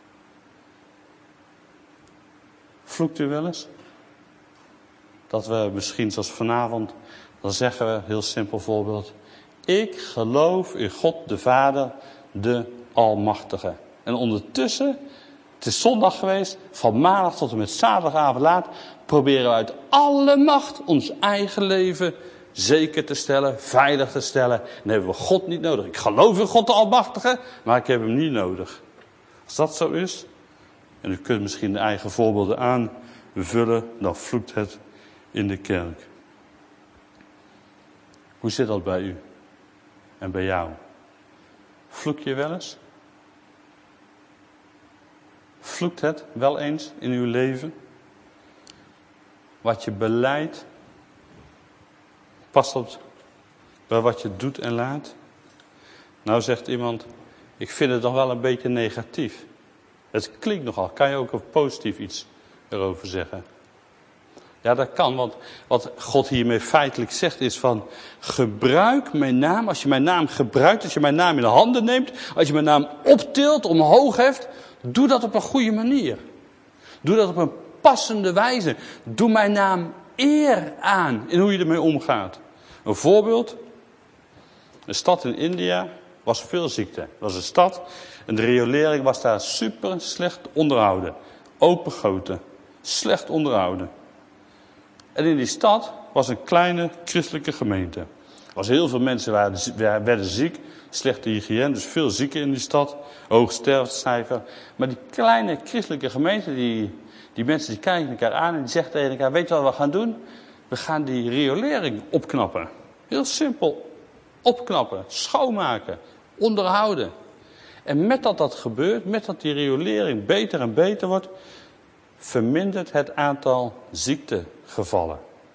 Vloekt u wel eens? Dat we misschien zoals vanavond, dan zeggen we, heel simpel voorbeeld. Ik geloof in God de Vader, de Almachtige. En ondertussen, het is zondag geweest, van maandag tot en met zaterdagavond laat, proberen we uit alle macht ons eigen leven zeker te stellen, veilig te stellen. Dan hebben we God niet nodig. Ik geloof in God de Almachtige, maar ik heb hem niet nodig. Als dat zo is, en u kunt misschien de eigen voorbeelden aanvullen, dan vloekt het in de kerk. Hoe zit dat bij u en bij jou? Vloek je wel eens? Vloekt het wel eens in uw leven? Wat je beleidt, past dat bij wat je doet en laat? Nou zegt iemand, ik vind het toch wel een beetje negatief. Het klinkt nogal, kan je ook een positief iets erover zeggen? Ja, dat kan, want wat God hiermee feitelijk zegt is van, gebruik mijn naam, als je mijn naam gebruikt, als je mijn naam in de handen neemt, als je mijn naam optilt, omhoog heft, doe dat op een goede manier. Doe dat op een passende wijze. Doe mijn naam eer aan in hoe je ermee omgaat. Een voorbeeld, een stad in India was veel ziekte. Dat was een stad en de riolering was daar super slecht onderhouden. Opengoten, slecht onderhouden. En in die stad was een kleine christelijke gemeente. Er was heel veel mensen waren, werden ziek, slechte hygiëne, dus veel zieken in die stad, hoog sterftecijfer. Maar die kleine christelijke gemeente, die, die mensen die kijken elkaar aan en die zeggen tegen elkaar, weet je wat we gaan doen? We gaan die riolering opknappen. Heel simpel, opknappen, schoonmaken, onderhouden. En met dat dat gebeurt, met dat die riolering beter en beter wordt, vermindert het aantal ziektegevallen.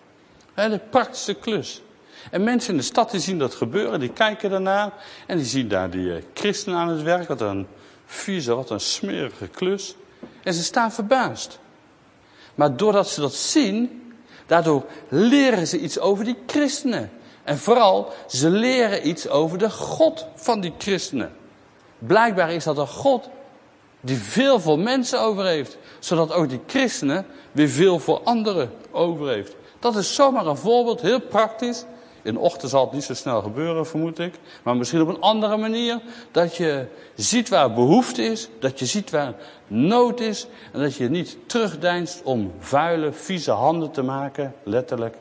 De praktische klus. En mensen in de stad die zien dat gebeuren, die kijken daarnaar en die zien daar die christenen aan het werk. Wat een vieze, wat een smerige klus. En ze staan verbaasd. Maar doordat ze dat zien, daardoor leren ze iets over die christenen. En vooral, ze leren iets over de God van die christenen. Blijkbaar is dat een God die veel voor mensen over heeft. Zodat ook die christenen weer veel voor anderen over heeft. Dat is zomaar een voorbeeld, heel praktisch. In de ochtend zal het niet zo snel gebeuren, vermoed ik. Maar misschien op een andere manier. Dat je ziet waar behoefte is. Dat je ziet waar nood is. En dat je niet terugdeinst om vuile, vieze handen te maken, letterlijk.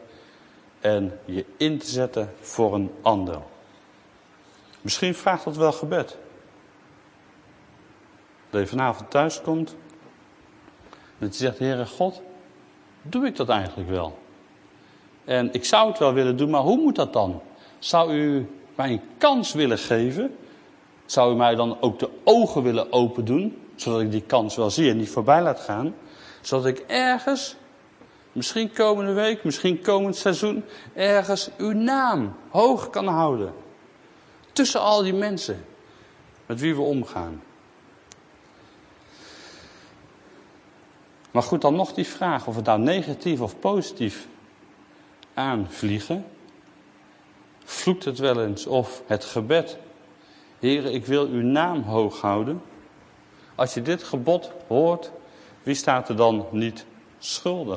En je in te zetten voor een ander. Misschien vraagt dat wel gebed. Dat je vanavond thuis komt. Dat je zegt, Heere God, doe ik dat eigenlijk wel? En ik zou het wel willen doen, maar hoe moet dat dan? Zou u mij een kans willen geven? Zou u mij dan ook de ogen willen open doen? Zodat ik die kans wel zie en niet voorbij laat gaan. Zodat ik ergens, misschien komende week, misschien komend seizoen, ergens uw naam hoog kan houden. Tussen al die mensen met wie we omgaan. Maar goed, dan nog die vraag of het nou negatief of positief aanvliegen. Vloekt het wel eens of het gebed. Heere, ik wil uw naam hoog houden. Als je dit gebod hoort, wie staat er dan niet schuldig?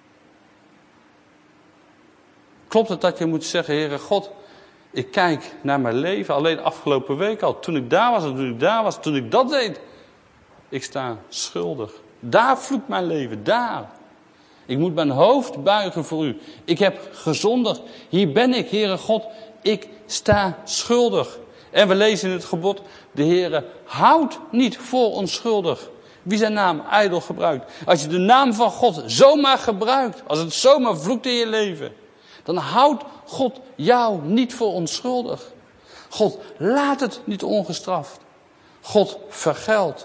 Klopt het dat je moet zeggen, Heere God, ik kijk naar mijn leven, alleen afgelopen week al, toen ik daar was en toen ik daar was, toen ik dat deed. Ik sta schuldig. Daar vloekt mijn leven, daar. Ik moet mijn hoofd buigen voor u. Ik heb gezondigd. Hier ben ik, Heere God. Ik sta schuldig. En we lezen in het gebod, de Heere houdt niet voor onschuldig. Wie zijn naam ijdel gebruikt. Als je de naam van God zomaar gebruikt, als het zomaar vloekt in je leven, dan houdt God jou niet voor onschuldig. God laat het niet ongestraft. God vergeldt.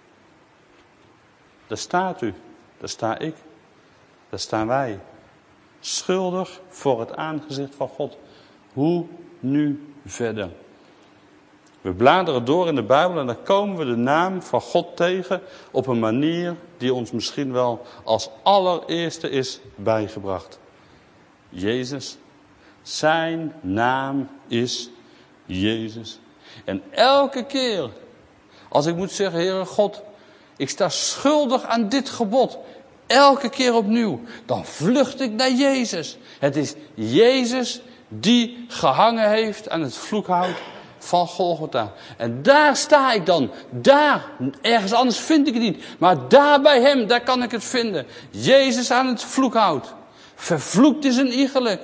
Daar staat u, daar sta ik, daar staan wij. schuldig voor het aangezicht van God. Hoe nu verder? We bladeren door in de Bijbel en dan komen we de naam van God tegen op een manier die ons misschien wel als allereerste is bijgebracht. Jezus. Zijn naam is Jezus. En elke keer als ik moet zeggen, Heere God, ik sta schuldig aan dit gebod. Elke keer opnieuw. Dan vlucht ik naar Jezus. Het is Jezus die gehangen heeft aan het vloekhout van Golgotha. En daar sta ik dan. Daar. Ergens anders vind ik het niet. Maar daar bij hem, daar kan ik het vinden. Jezus aan het vloekhout. Vervloekt is een iegelijk.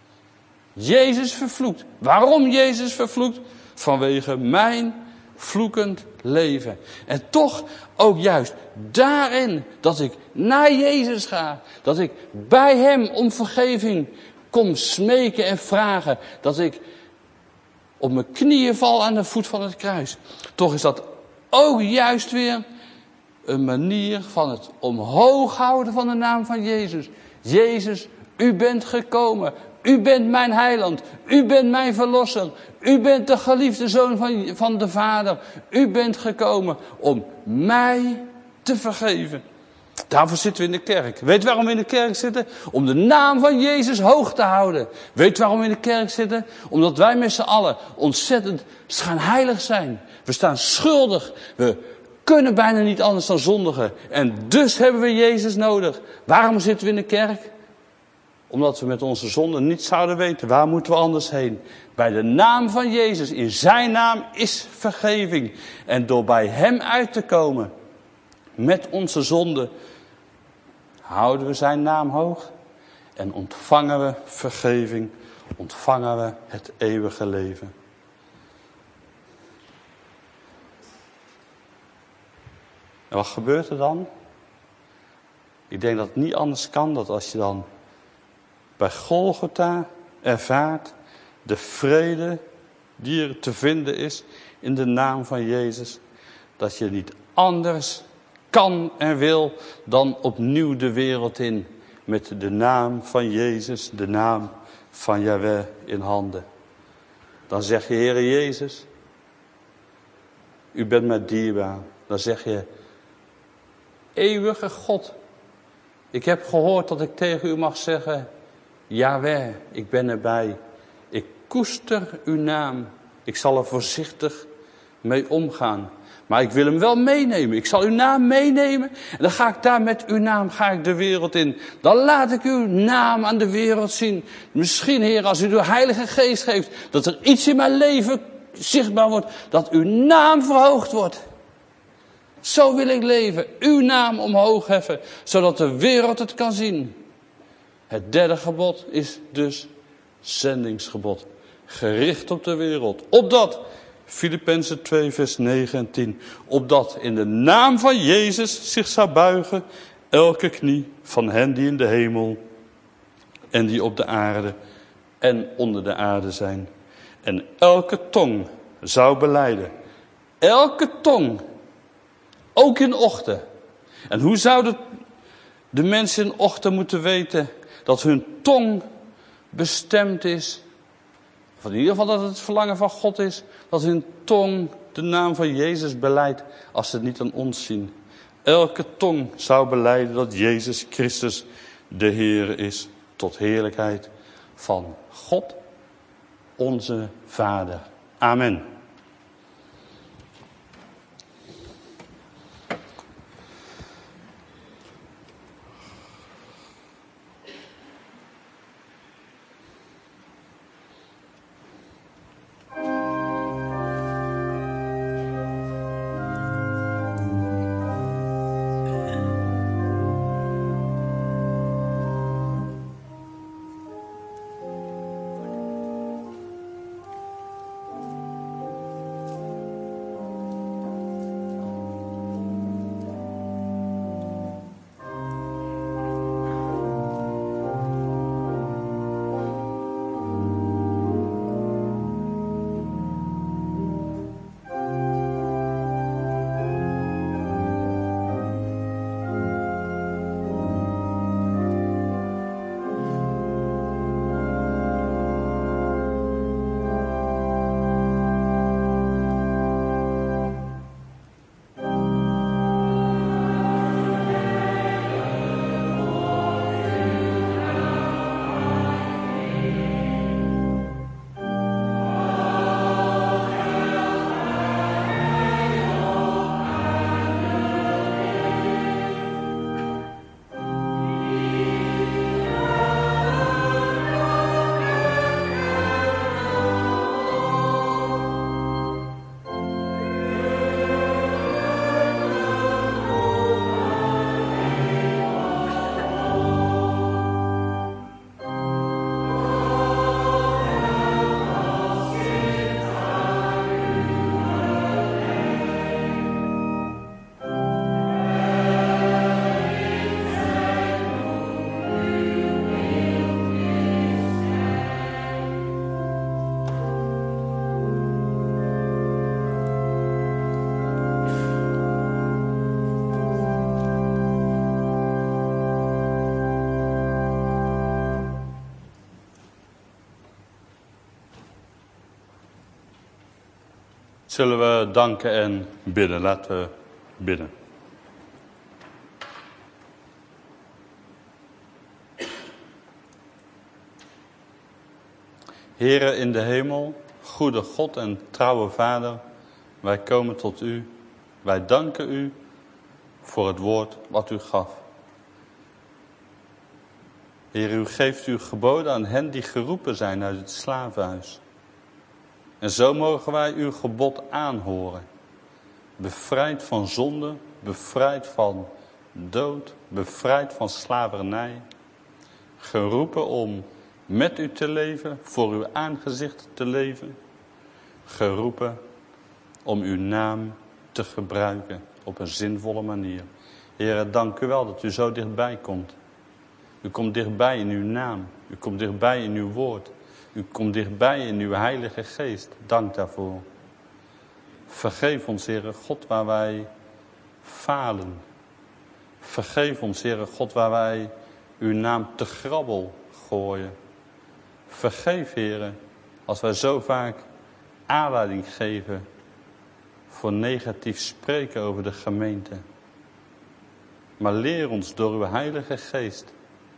Jezus vervloekt. Waarom Jezus vervloekt? Vanwege mijn vloekend leven. En toch ook juist daarin dat ik naar Jezus ga. Dat ik bij hem om vergeving kom smeken en vragen. Dat ik op mijn knieën val aan de voet van het kruis. Toch is dat ook juist weer een manier van het omhoog houden van de naam van Jezus. Jezus, u bent gekomen. U bent mijn heiland. U bent mijn verlosser. U bent de geliefde zoon van, van de Vader. U bent gekomen om mij te vergeven. Daarvoor zitten we in de kerk. Weet waarom we in de kerk zitten? Om de naam van Jezus hoog te houden. Weet waarom we in de kerk zitten? Omdat wij met z'n allen ontzettend schijnheilig zijn. We staan schuldig. We kunnen bijna niet anders dan zondigen. En dus hebben we Jezus nodig. Waarom zitten we in de kerk? Omdat we met onze zonden niet zouden weten. Waar moeten we anders heen? Bij de naam van Jezus. In zijn naam is vergeving. En door bij hem uit te komen. Met onze zonden. Houden we zijn naam hoog. En ontvangen we vergeving. Ontvangen we het eeuwige leven. En wat gebeurt er dan? Ik denk dat het niet anders kan. Dat als je dan bij Golgotha ervaart de vrede die er te vinden is in de naam van Jezus. Dat je niet anders kan en wil dan opnieuw de wereld in. Met de naam van Jezus, de naam van Jahweh in handen. Dan zeg je, Heere Jezus, u bent mij dierbaar. Dan zeg je, eeuwige God, ik heb gehoord dat ik tegen u mag zeggen, Jahweh, ik ben erbij. Ik koester uw naam. Ik zal er voorzichtig mee omgaan. Maar ik wil hem wel meenemen. Ik zal uw naam meenemen. En dan ga ik daar met uw naam ga ik de wereld in. Dan laat ik uw naam aan de wereld zien. Misschien, Heer, als u de Heilige Geest geeft, dat er iets in mijn leven zichtbaar wordt. Dat uw naam verhoogd wordt. Zo wil ik leven. Uw naam omhoog heffen. Zodat de wereld het kan zien. Het derde gebod is dus zendingsgebod. Gericht op de wereld. Opdat, Filippenzen twee vers negen en tien. Opdat in de naam van Jezus zich zou buigen elke knie van hen die in de hemel en die op de aarde en onder de aarde zijn. En elke tong zou belijden. Elke tong. Ook in ochtend. En hoe zouden de mensen in ochtend moeten weten dat hun tong bestemd is, of in ieder geval dat het verlangen van God is, dat hun tong de naam van Jezus belijdt, als ze het niet aan ons zien. Elke tong zou belijden dat Jezus Christus de Heer is, tot heerlijkheid van God, onze Vader. Amen. zullen we danken en bidden. Laten we bidden. Heere in de hemel, goede God en trouwe Vader, wij komen tot u. Wij danken u voor het woord wat u gaf. Heer, u geeft uw geboden aan hen die geroepen zijn uit het slavenhuis. En zo mogen wij uw gebod aanhoren. Bevrijd van zonde, bevrijd van dood, bevrijd van slavernij. Geroepen om met u te leven, voor uw aangezicht te leven. Geroepen om uw naam te gebruiken op een zinvolle manier. Heer, dank u wel dat u zo dichtbij komt. U komt dichtbij in uw naam. U komt dichtbij in uw woord. U komt dichtbij in uw Heilige Geest. Dank daarvoor. Vergeef ons, Heere God, waar wij falen. Vergeef ons, Heere God, waar wij uw naam te grabbel gooien. Vergeef, Heere, als wij zo vaak aanleiding geven voor negatief spreken over de gemeente. Maar leer ons door uw Heilige Geest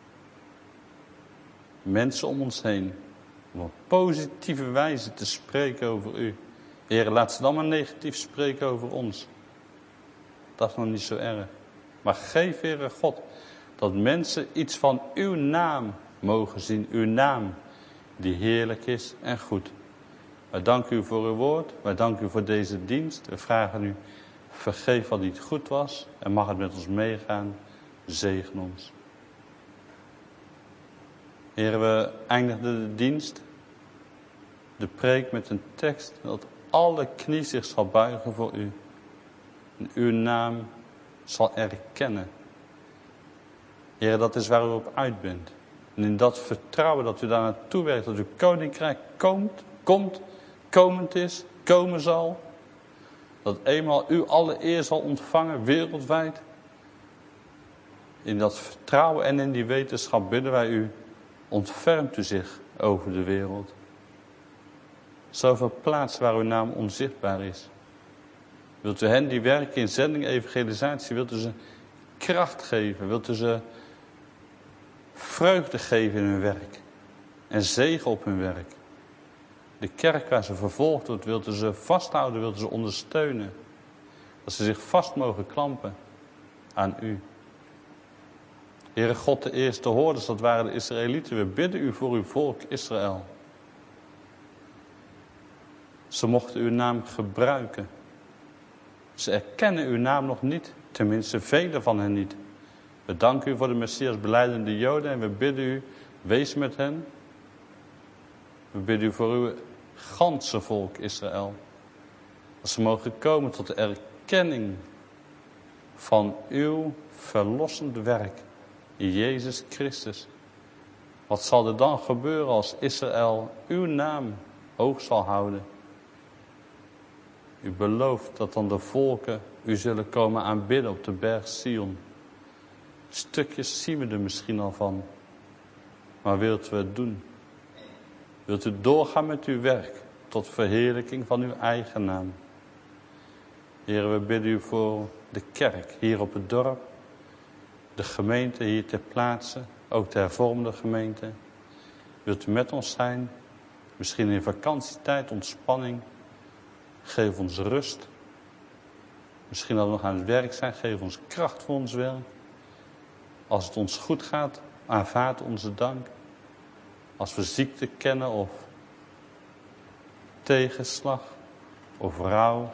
mensen om ons heen op een positieve wijze te spreken over u. Heer, laat ze dan maar negatief spreken over ons. Dat is nog niet zo erg. Maar geef, Heere God, dat mensen iets van uw naam mogen zien. Uw naam die heerlijk is en goed. Wij danken u voor uw woord. Wij danken u voor deze dienst. We vragen u, vergeef wat niet goed was. En mag het met ons meegaan. Zegen ons. Heer, we eindigden de dienst, de preek met een tekst, dat alle knie zich zal buigen voor u. En uw naam zal erkennen. Heer, dat is waar u op uit bent. En in dat vertrouwen dat u daar naartoe werkt, dat uw koninkrijk komt, komt, komend is, komen zal. Dat eenmaal u alle eer zal ontvangen, wereldwijd. In dat vertrouwen en in die wetenschap bidden wij u, ontfermt u zich over de wereld. Zoveel plaats waar uw naam onzichtbaar is. Wilt u hen die werken in zending, evangelisatie, wilt u ze kracht geven, wilt u ze vreugde geven in hun werk. En zegen op hun werk. De kerk waar ze vervolgd wordt, wilt u ze vasthouden, wilt u ze ondersteunen. Dat ze zich vast mogen klampen aan u. Heere God, de eerste hoorders, dat waren de Israëlieten. We bidden u voor uw volk Israël. Ze mochten uw naam gebruiken. Ze erkennen uw naam nog niet, tenminste velen van hen niet. We danken u voor de Messias belijdende Joden en we bidden u, wees met hen. We bidden u voor uw ganse volk Israël. Dat ze mogen komen tot de erkenning van uw verlossend werk in Jezus Christus. Wat zal er dan gebeuren als Israël uw naam hoog zal houden? U belooft dat dan de volken u zullen komen aanbidden op de berg Sion. Stukjes zien we er misschien al van. Maar wilt u het doen? Wilt u doorgaan met uw werk tot verheerlijking van uw eigen naam? Heer, we bidden u voor de kerk hier op het dorp. De gemeente hier ter plaatse, ook de hervormde gemeente. Wilt u met ons zijn? Misschien in vakantietijd, ontspanning. Geef ons rust. Misschien dat we nog aan het werk zijn. Geef ons kracht voor ons werk. Als het ons goed gaat, aanvaard onze dank. Als we ziekte kennen of tegenslag of rouw.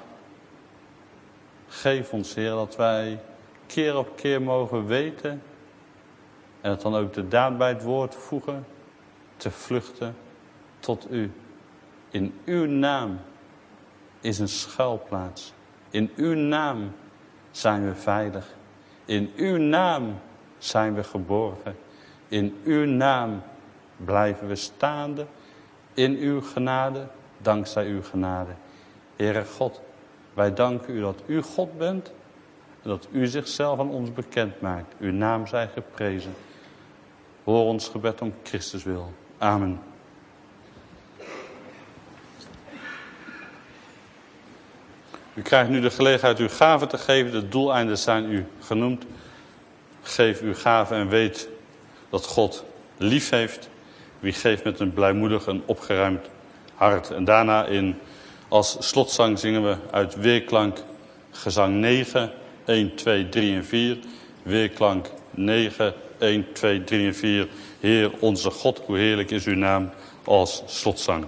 Geef ons, Heer, dat wij keer op keer mogen weten. En het dan ook de daad bij het woord voegen. Te vluchten tot u. In uw naam is een schuilplaats. In uw naam zijn we veilig. In uw naam zijn we geborgen. In uw naam blijven we staande. In uw genade, dankzij uw genade. Heere God, wij danken u dat u God bent. En dat u zichzelf aan ons bekend maakt. Uw naam zij geprezen. Hoor ons gebed om Christus wil. Amen. U krijgt nu de gelegenheid uw gaven te geven. De doeleinden zijn u genoemd. Geef uw gaven en weet dat God lief heeft. Wie geeft met een blijmoedig en opgeruimd hart. En daarna in, als slotzang zingen we uit Weerklank gezang negen, een, twee, drie en vier. Weerklank negen, een, twee, drie en vier. Heer onze God, hoe heerlijk is uw naam, als slotzang.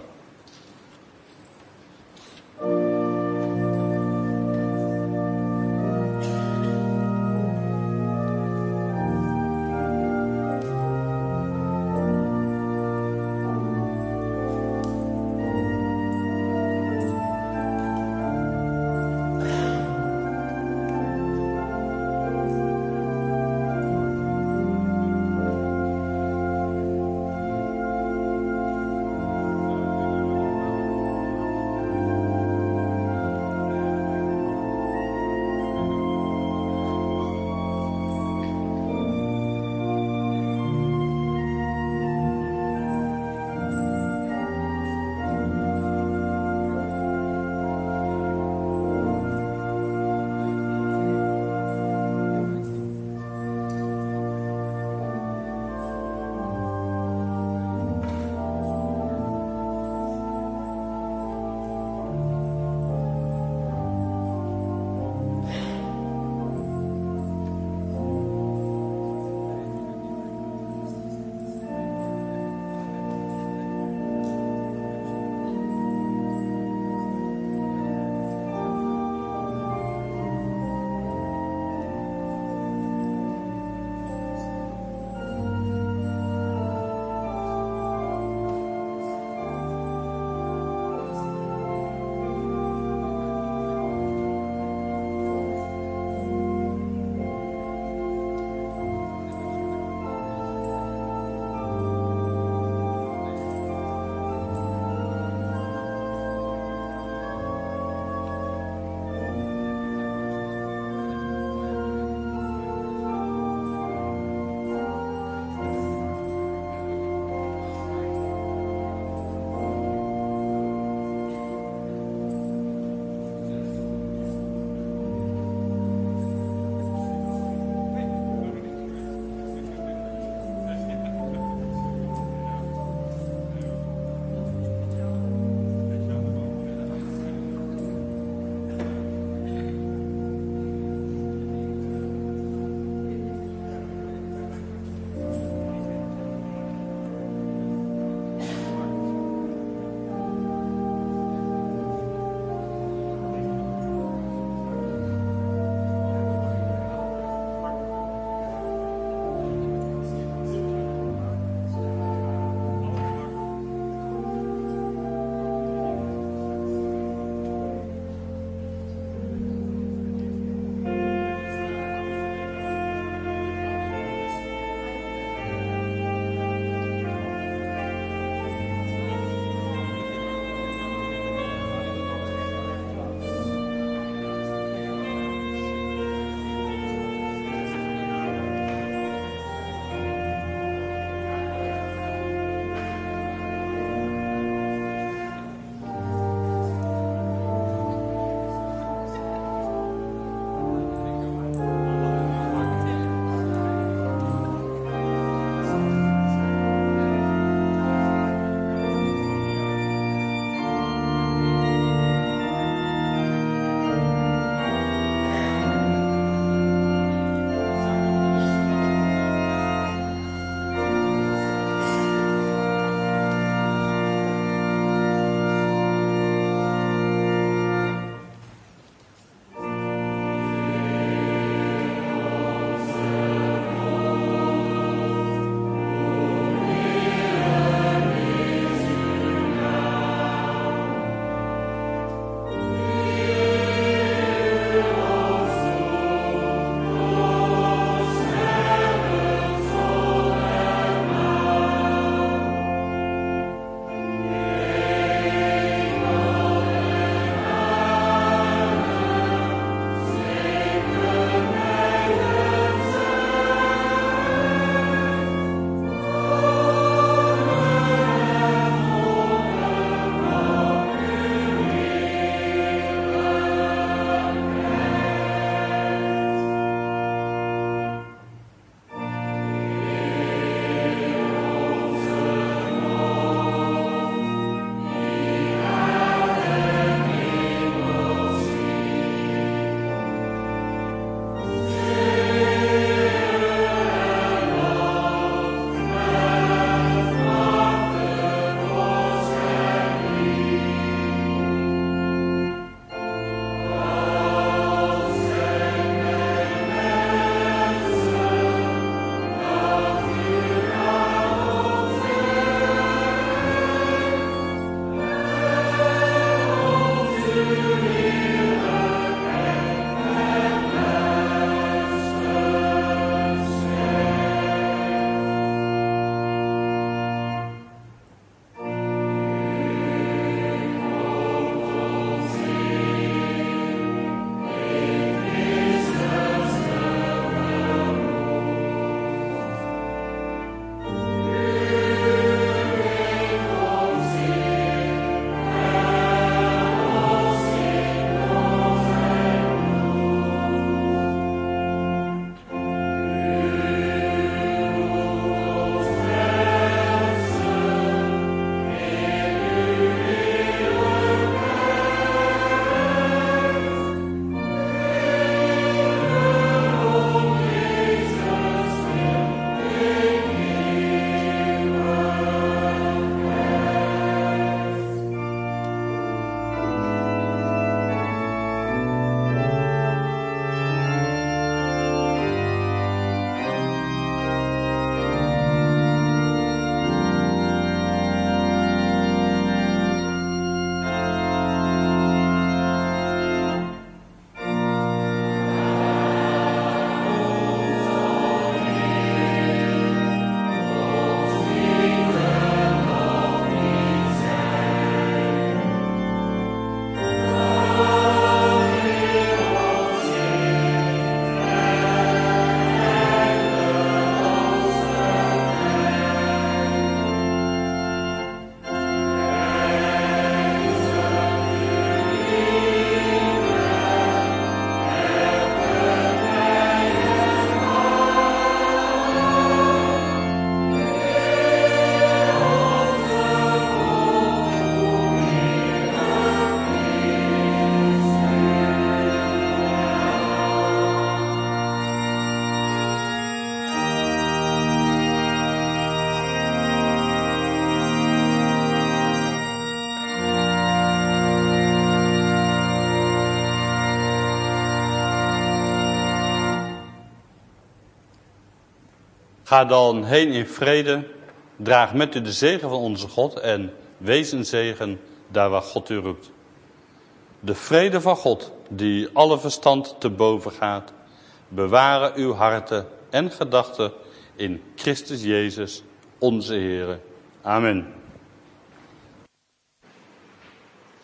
Ga dan heen in vrede, draag met u de zegen van onze God en wees een zegen daar waar God u roept. De vrede van God, die alle verstand te boven gaat, bewaren uw harten en gedachten in Christus Jezus, onze Heer. Amen.